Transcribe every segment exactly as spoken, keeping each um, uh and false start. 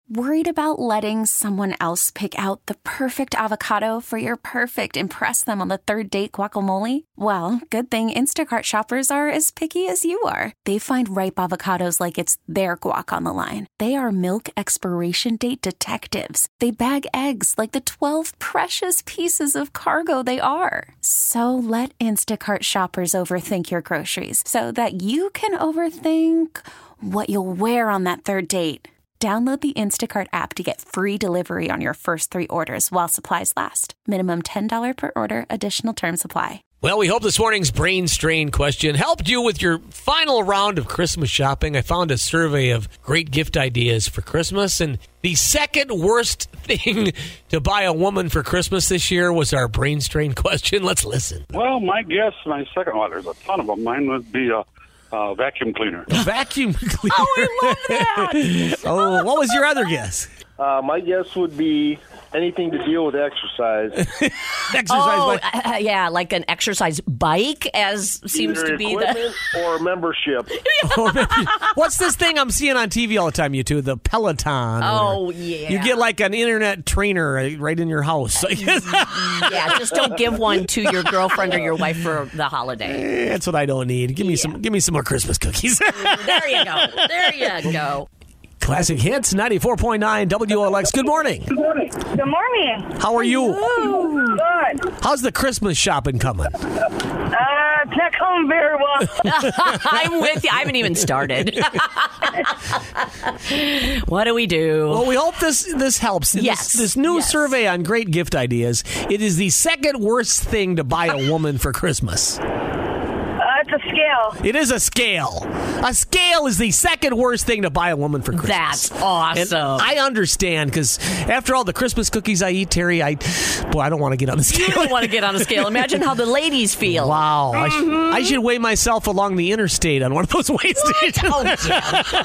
Worried about letting someone else pick out the perfect avocado for your perfect impress them on the third date guacamole? Well, good thing Instacart shoppers are as picky as you are. They find ripe avocados like it's their guac on the line. They are milk expiration date detectives. They bag eggs like the twelve precious pieces of cargo they are. So let Instacart shoppers overthink your groceries so that you can overthink what you'll wear on that third date. Download the Instacart app to get free delivery on your first three orders while supplies last. Minimum ten dollars per order. Additional terms apply. Well, we hope this morning's brain strain question helped you with your final round of Christmas shopping. I found a survey of great gift ideas for Christmas, and the second worst thing to buy a woman for Christmas this year was our brain strain question. Let's listen. Well, my guess, my second one, there's a ton of them. Mine would be a uh, vacuum cleaner. A vacuum cleaner. Oh, I love that. Oh, what was your other guess? Uh, my guess would be anything to deal with exercise. Exercise Oh, bike. uh, yeah, like an exercise bike, as seems Either to be equipment the... or membership. Or maybe- What's this thing I'm seeing on T V all the time, you two? The Peloton. Oh, or- yeah. You get like an internet trainer right right in your house. Yeah, just don't give one to your girlfriend or your wife for the holiday. That's what I don't need. Give me Yeah. some give me some more Christmas cookies. There you go. There you go. Classic Hits, ninety-four point nine W O L X. Good morning. Good morning. Good morning. How are you? Good. How's the Christmas shopping coming? Uh, it's not going very well. I'm with you. I haven't even started. What do we do? Well, we hope this this helps. Yes. This, this new Yes. survey on great gift ideas, it is the second worst thing to buy a woman for Christmas. Uh, it's a scale. It is a scale. A scale is the second worst thing to buy a woman for Christmas. That's awesome. And I understand, because after all the Christmas cookies I eat, Terry, I, boy, I don't want to get on the scale. You don't want to get on a scale. Imagine how the ladies feel. Wow. I, sh- I should weigh myself along the interstate on one of those weigh stations. Oh, Jim.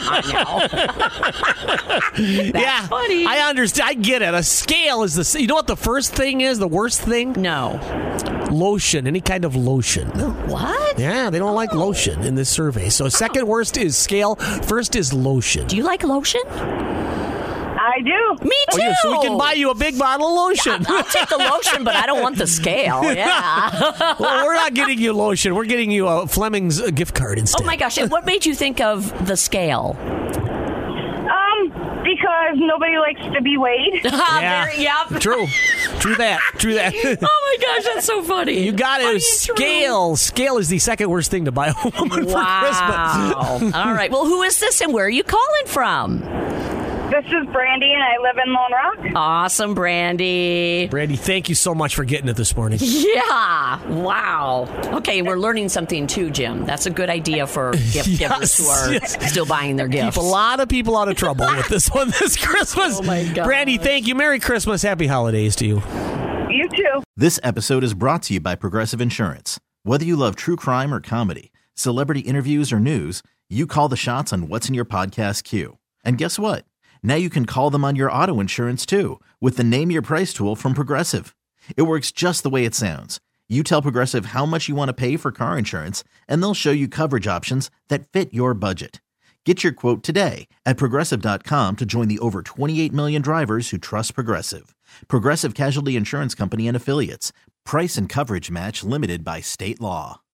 I know. That's yeah, funny. I understand. I get it. A scale is the. You know what the first thing is? The worst thing? No. Lotion. Any kind of lotion. What? Yeah, they don't like lotion in this survey. So second worst is scale. First is lotion. Do you like lotion? I do. Me Oh, too. yeah, so we can buy you a big bottle of lotion. I'll take the lotion, but I don't want the scale. Yeah. Well, we're not getting you lotion. We're getting you a Fleming's uh, gift card instead. Oh my gosh! And what made you think of the scale? Um, because nobody likes to be weighed. Yeah. Very, yep. True. True that. True that. Oh my gosh, that's so funny. You got Funny to and true. scale. Scale is the second worst thing to buy a woman for Wow. Christmas. All right. Well, who is this and where are you calling from? This is Brandy, and I live in Lone Rock. Awesome, Brandy. Brandy, thank you so much for getting it this morning. Yeah. Wow. Okay, we're learning something too, Jim. That's a good idea for gift Yes, givers who are yes. still buying their gifts. Keep a lot of people out of trouble with this one this Christmas. Oh, my gosh. Brandy, thank you. Merry Christmas. Happy holidays to you. You too. This episode is brought to you by Progressive Insurance. Whether you love true crime or comedy, celebrity interviews or news, you call the shots on what's in your podcast queue. And guess what? Now you can call them on your auto insurance too with the Name Your Price tool from Progressive. It works just the way it sounds. You tell Progressive how much you want to pay for car insurance, and they'll show you coverage options that fit your budget. Get your quote today at Progressive dot com to join the over twenty-eight million drivers who trust Progressive. Progressive Casualty Insurance Company and Affiliates. Price and coverage match limited by state law.